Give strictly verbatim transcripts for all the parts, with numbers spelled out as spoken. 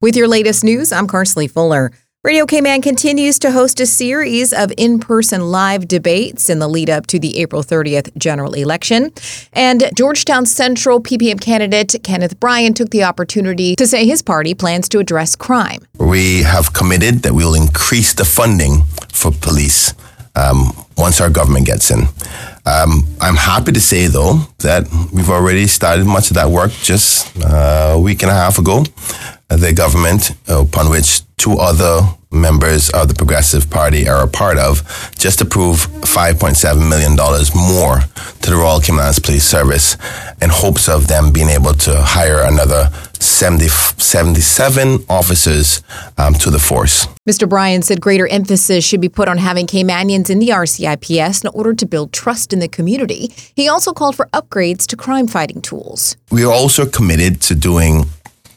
With your latest news, I'm Carsley Fuller. Radio Cayman continues to host a series of in-person live debates in the lead up to the April thirtieth general election. And Georgetown Central P P M candidate Kenneth Bryan took the opportunity to say his party plans to address crime. We have committed that we will increase the funding for police um, once our government gets in. Um, I'm happy to say, though, that we've already started much of that work just uh, a week and a half ago. The government, upon which two other members of the Progressive Party are a part of, just approved five point seven million dollars more to the Royal Cayman Islands Police Service in hopes of them being able to hire another seventy, seventy-seven officers um, to the force. Mister Bryan said greater emphasis should be put on having Caymanians in the R C I P S in order to build trust in the community. He also called for upgrades to crime-fighting tools. We are also committed to doing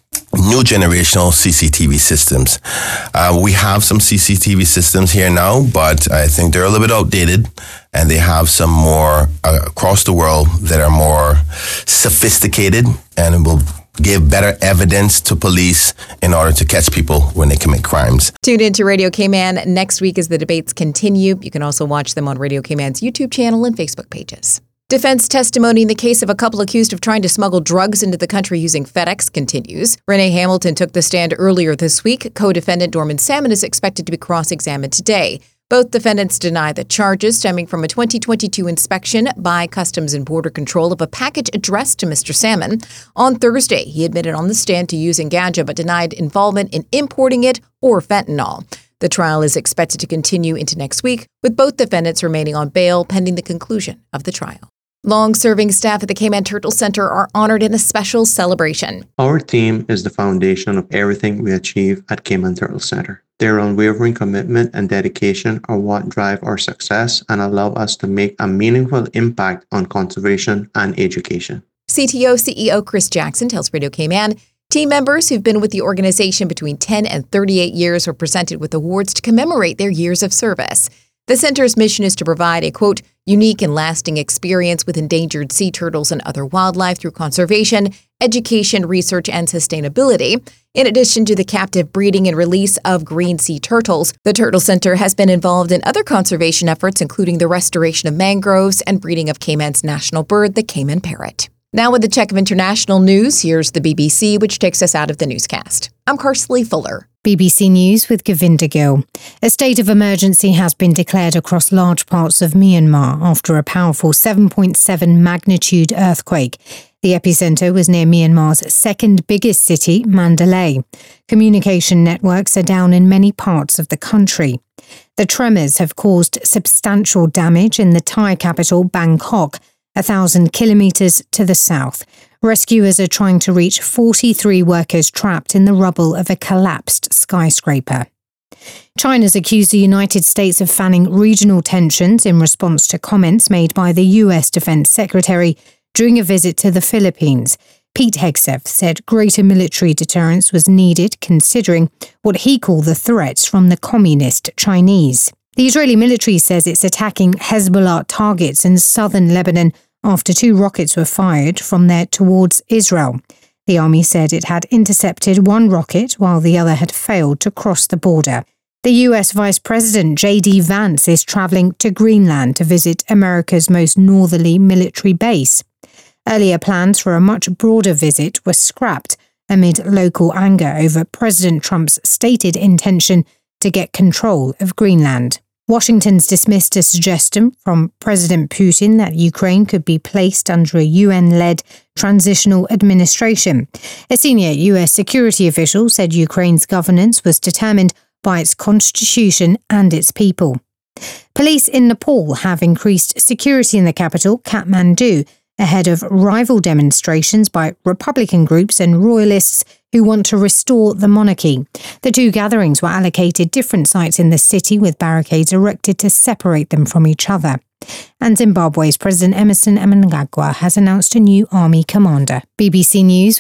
new generational C C T V systems. Uh, we have some C C T V systems here now, but I think they're a little bit outdated, and they have some more uh, across the world that are more sophisticated and will give better evidence to police in order to catch people when they commit crimes. Tune in to Radio Cayman next week as the debates continue. You can also watch them on Radio Cayman's YouTube channel and Facebook pages. Defense testimony in the case of a couple accused of trying to smuggle drugs into the country using FedEx continues. Renee Hamilton took the stand earlier this week. Co-defendant Dorman Salmon is expected to be cross-examined today. Both defendants deny the charges stemming from a twenty twenty-two inspection by Customs and Border Control of a package addressed to Mister Salmon. On Thursday, he admitted on the stand to using ganja but denied involvement in importing it or fentanyl. The trial is expected to continue into next week, with both defendants remaining on bail pending the conclusion of the trial. Long-serving staff at the Cayman Turtle Center are honored in a special celebration. Our team is the foundation of everything we achieve at Cayman Turtle Center. Their unwavering commitment and dedication are what drive our success and allow us to make a meaningful impact on conservation and education. C T O C E O Chris Jackson tells Radio Cayman team members who've been with the organization between ten and thirty-eight years were presented with awards to commemorate their years of service. The center's mission is to provide a, quote, unique and lasting experience with endangered sea turtles and other wildlife through conservation, education, research, and sustainability. In addition to the captive breeding and release of green sea turtles, the Turtle Center has been involved in other conservation efforts, including the restoration of mangroves and breeding of Cayman's national bird, the Cayman parrot. Now with a check of international news, here's the B B C, which takes us out of the newscast. I'm Carsley Fuller. B B C News with Govinda Gill. A state of emergency has been declared across large parts of Myanmar after a powerful seven point seven magnitude earthquake. The epicenter was near Myanmar's second biggest city, Mandalay. Communication networks are down in many parts of the country. The tremors have caused substantial damage in the Thai capital, Bangkok, a thousand kilometres to the south. Rescuers are trying to reach forty-three workers trapped in the rubble of a collapsed skyscraper. China's accused the United States of fanning regional tensions in response to comments made by the U S Defense Secretary during a visit to the Philippines. Pete Hegseth said greater military deterrence was needed considering what he called the threats from the communist Chinese. The Israeli military says it's attacking Hezbollah targets in southern Lebanon after two rockets were fired from there towards Israel. The army said it had intercepted one rocket while the other had failed to cross the border. The U S Vice President J D Vance is traveling to Greenland to visit America's most northerly military base. Earlier plans for a much broader visit were scrapped amid local anger over President Trump's stated intention to get control of Greenland. Washington's dismissed a suggestion from President Putin that Ukraine could be placed under a U N-led transitional administration. A senior U S security official said Ukraine's governance was determined by its constitution and its people. Police in Nepal have increased security in the capital, Kathmandu, ahead of rival demonstrations by Republican groups and royalists who want to restore the monarchy. The two gatherings were allocated different sites in the city with barricades erected to separate them from each other. And Zimbabwe's President Emmerson Mnangagwa has announced a new army commander. B B C News